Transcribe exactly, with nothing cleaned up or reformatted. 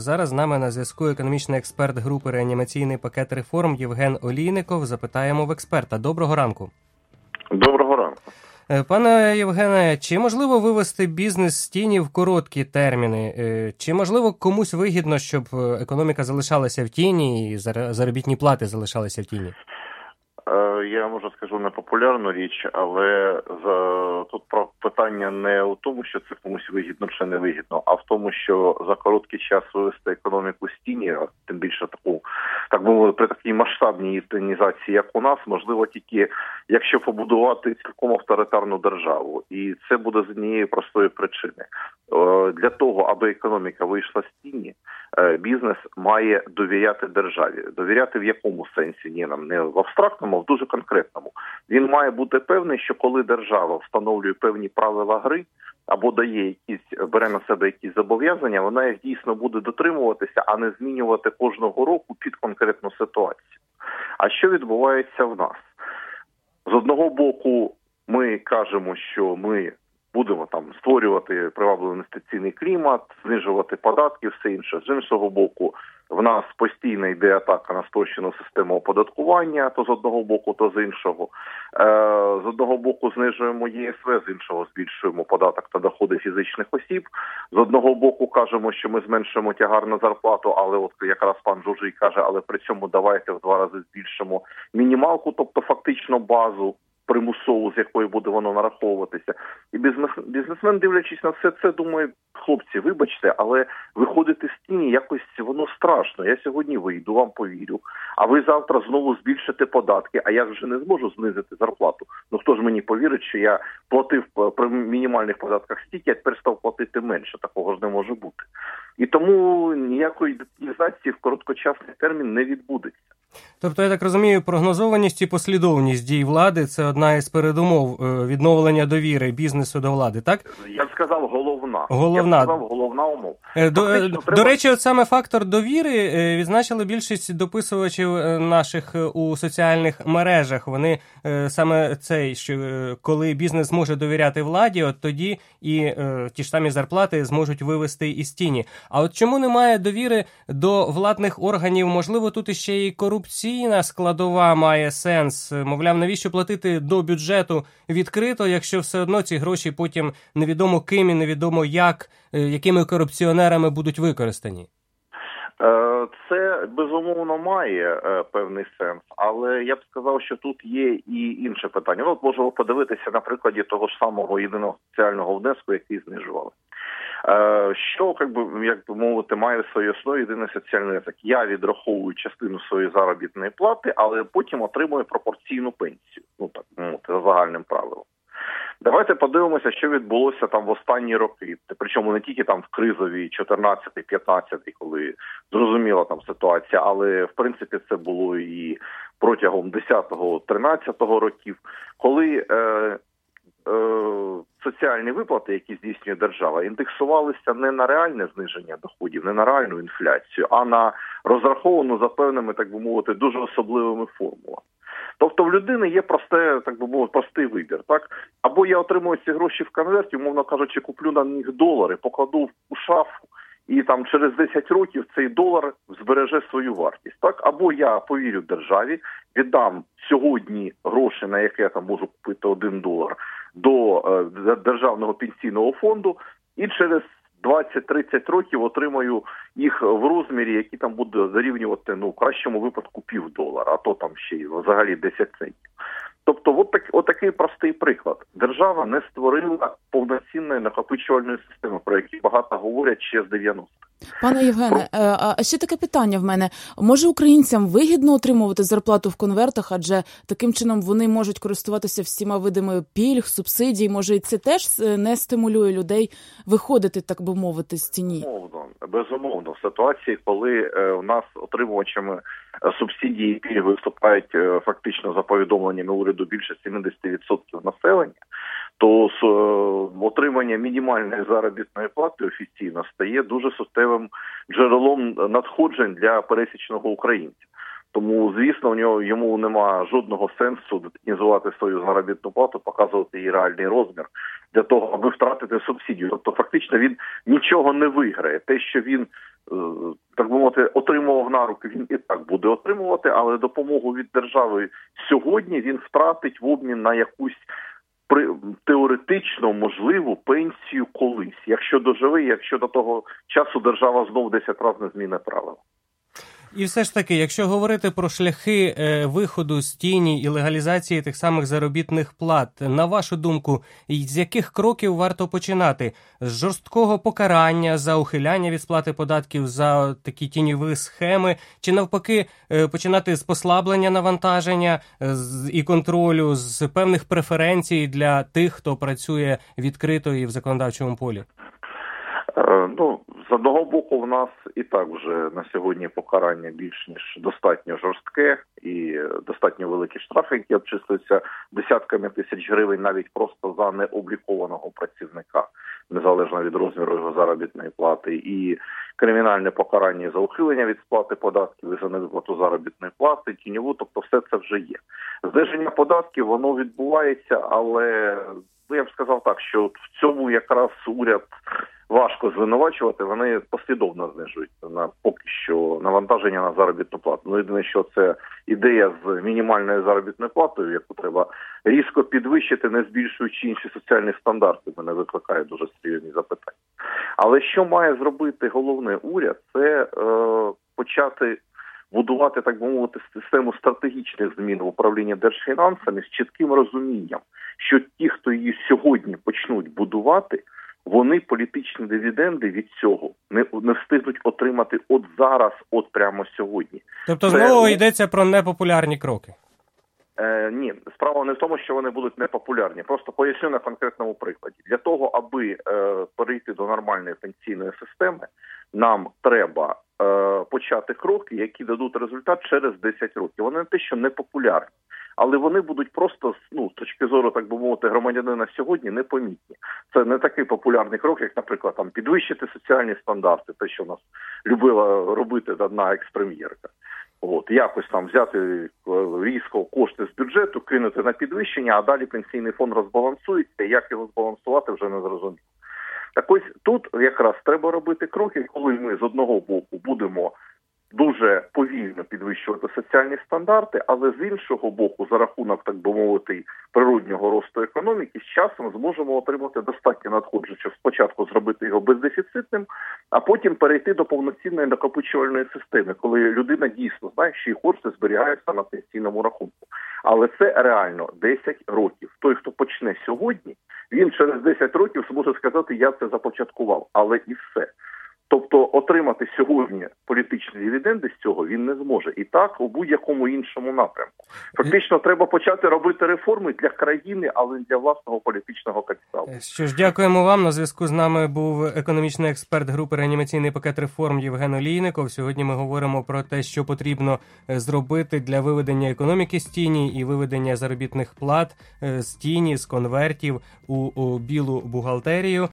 Зараз з нами на зв'язку економічний експерт групи «Реанімаційний пакет реформ» Євген Олійников. Запитаємо в експерта. Доброго ранку. Доброго ранку. Пане Євгене, чи можливо вивести бізнес з тіні в короткі терміни? Чи можливо комусь вигідно, щоб економіка залишалася в тіні і заробітні плати залишалися в тіні? Я, може, скажу непопулярну річ, але за... тут питання не у тому, що це комусь вигідно чи не вигідно, а в тому, що за короткий час вивести економіку з тіні, а тим більше таку, так би мовити, при такій масштабній тінізації, як у нас, можливо тільки, якщо побудувати цілком авторитарну державу. І це буде з однієї простої причини. Для того, аби економіка вийшла з тіні, бізнес має довіряти державі. Довіряти в якому сенсі? Ні, нам не в абстрактному, а в дуже конкретному. Він має бути певний, що коли держава встановлює певні правила гри або дає якісь, бере на себе якісь зобов'язання, вона їх дійсно буде дотримуватися, а не змінювати кожного року під конкретну ситуацію. А що відбувається в нас? З одного боку, ми кажемо, що ми будемо там створювати привабливий інвестиційний клімат, знижувати податки, все інше. З іншого боку, в нас постійно йде атака на спрощену систему оподаткування, то з одного боку, то з іншого. Е, з одного боку знижуємо ЄСВ, з іншого збільшуємо податок та доходи фізичних осіб. З одного боку кажемо, що ми зменшуємо тягар на зарплату, але от якраз пан Жужий каже, але при цьому давайте в два рази збільшимо мінімалку, тобто фактично базу примусову, з якої буде воно нараховуватися. І бізнес, бізнесмен, дивлячись на все це, думає, хлопці, вибачте, але виходити з тіні якось воно страшно. Я сьогодні вийду, вам повірю, а ви завтра знову збільшите податки, а я вже не зможу знизити зарплату. Ну хто ж мені повірить, що я платив при мінімальних податках стільки, а тепер став платити менше. Такого ж не може бути. І тому ніякої деталізації в короткочасний термін не відбудеться. Тобто, я так розумію, прогнозованість і послідовність дій влади – це одна із передумов відновлення довіри бізнесу до влади, так? Я б сказав, головна. Головна. Я б сказав, головна умова. До, Фактично, треба... до речі, от саме фактор довіри відзначили більшість дописувачів наших у соціальних мережах. Вони саме цей, що коли бізнес може довіряти владі, от тоді і ті ж самі зарплати зможуть вивести із тіні. А от чому немає довіри до владних органів? Можливо, тут іще і корупційна складова має сенс. Мовляв, навіщо платити до бюджету відкрито, якщо все одно ці гроші потім невідомо ким і невідомо як, якими корупціонерами будуть використані? Це, безумовно, має певний сенс, але я б сказав, що тут є і інше питання. Ну, от можемо подивитися на прикладі того ж самого єдиного соціального внеску, який знижували. Що, як би, як би мовити, має в своїй основі єдиний соціальний внесок. Я відраховую частину своєї заробітної плати, але потім отримую пропорційну пенсію. Ну, так, ну, це за загальним правилом. Давайте подивимося, що відбулося там в останні роки. Причому не тільки там в кризовій чотирнадцятий-п'ятнадцятий, коли зрозуміла там ситуація, але в принципі це було і протягом десятого-тринадцятого років, коли е, е, соціальні виплати, які здійснює держава, індексувалися не на реальне зниження доходів, не на реальну інфляцію, а на розраховану за певними, так би мовити, дуже особливими формулами. Тобто в людини є просте, так би мовити, простий вибір, так? Або я отримую ці гроші в конверті, умовно кажучи, куплю на них долари, покладу у шафу, і там через десять років цей долар збереже свою вартість, так? Або я повірю державі, віддам сьогодні гроші, на яке я там можу купити один долар, до е, Державного пенсійного фонду, і через двадцять-тридцять років отримаю їх в розмірі, які там буде зарівнювати, ну, в кращому випадку пів долара, а то там ще й взагалі десять центів. Тобто, от, так, от такий простий приклад. Держава не створила повноцінної накопичувальної системи, про які багато говорять ще з дев'яностих. Пане Євгене, а ще таке питання в мене. Може українцям вигідно отримувати зарплату в конвертах, адже таким чином вони можуть користуватися всіма видами пільг, субсидій, може і це теж не стимулює людей виходити, так би мовити, з тіні? Безумовно, безумовно. В ситуації, коли у нас отримувачами субсидії і пільги виступають фактично за повідомленнями уряду більше сімдесят відсотків населення, то з отримання мінімальної заробітної плати офіційно стає дуже суттєвим джерелом надходжень для пересічного українця. Тому, звісно, у нього йому немає жодного сенсу детінізувати свою заробітну плату, показувати її реальний розмір для того, аби втратити субсидію. Тобто, фактично, він нічого не виграє. Те, що він так би мовити, отримував на руки, він і так буде отримувати, але допомогу від держави сьогодні він втратить в обмін на якусь при теоретично можливу пенсію колись, якщо доживе, якщо до того часу держава знов десять разів не зміни правила. І все ж таки, якщо говорити про шляхи е, виходу з тіні і легалізації тих самих заробітних плат, на вашу думку, з яких кроків варто починати? З жорсткого покарання за ухиляння від сплати податків за такі тіньові схеми, чи навпаки е, починати з послаблення навантаження з, і контролю, з певних преференцій для тих, хто працює відкрито і в законодавчому полі? Е, ну, з одного боку, в нас і так вже на сьогодні покарання більш ніж достатньо жорстке і достатньо великі штрафи, які обчислюються десятками тисяч гривень навіть просто за необлікованого працівника, незалежно від розміру його заробітної плати, і кримінальне покарання за ухилення від сплати податків і за невиплату заробітної плати, тіньову, тобто все це вже є. Зниження податків, воно відбувається, але я б сказав так, що в цьому якраз уряд важко звинувачувати, вони послідовно знижують на поки що навантаження на заробітну плату. Ну, єдине, що це ідея з мінімальною заробітною платою, яку треба різко підвищити, не збільшуючи інші соціальні стандарти, мене викликає дуже серйозні запитання. Але що має зробити головний уряд, це е, почати будувати, так би мовити, систему стратегічних змін в управлінні держфінансами з чітким розумінням, що ті, хто її сьогодні почнуть будувати, вони політичні дивіденди від цього не, не встигнуть отримати от зараз, от прямо сьогодні. Тобто знову Це... йдеться про непопулярні кроки? Е, ні, справа не в тому, що вони будуть непопулярні. Просто поясню на конкретному прикладі. Для того, аби е, перейти до нормальної пенсійної системи, нам треба е, почати кроки, які дадуть результат через десять років. Вони не те, що непопулярні, але вони будуть просто, ну, з точки зору, так би мовити, громадянина сьогодні непомітні. Це не такий популярний крок, як, наприклад, там підвищити соціальні стандарти, те, що нас любила робити одна екс-прем'єрка. От, якось там взяти різко кошти з бюджету, кинути на підвищення, а далі пенсійний фонд розбалансується, і як його збалансувати вже не зрозуміло. Так ось тут якраз треба робити кроки, коли ми з одного боку будемо дуже повільно підвищувати соціальні стандарти, але з іншого боку, за рахунок, так би мовити, природнього росту економіки, з часом зможемо отримати достатньо надходжень, щоб спочатку зробити його бездефіцитним, а потім перейти до повноцінної накопичувальної системи, коли людина дійсно знає, що її кошти зберігаються на пенсійному рахунку. Але це реально десять років. Той, хто почне сьогодні, він через десять років зможе сказати, я це започаткував, але і все. Тобто отримати сьогодні політичні дивіденди з цього він не зможе. І так у будь-якому іншому напрямку. Фактично треба почати робити реформи для країни, але не для власного політичного капіталу. Що ж, дякуємо вам. На зв'язку з нами був економічний експерт групи «Реанімаційний пакет реформ» Євген Олійников. Сьогодні ми говоримо про те, що потрібно зробити для виведення економіки з тіні і виведення заробітних плат з тіні, з конвертів у, у білу бухгалтерію.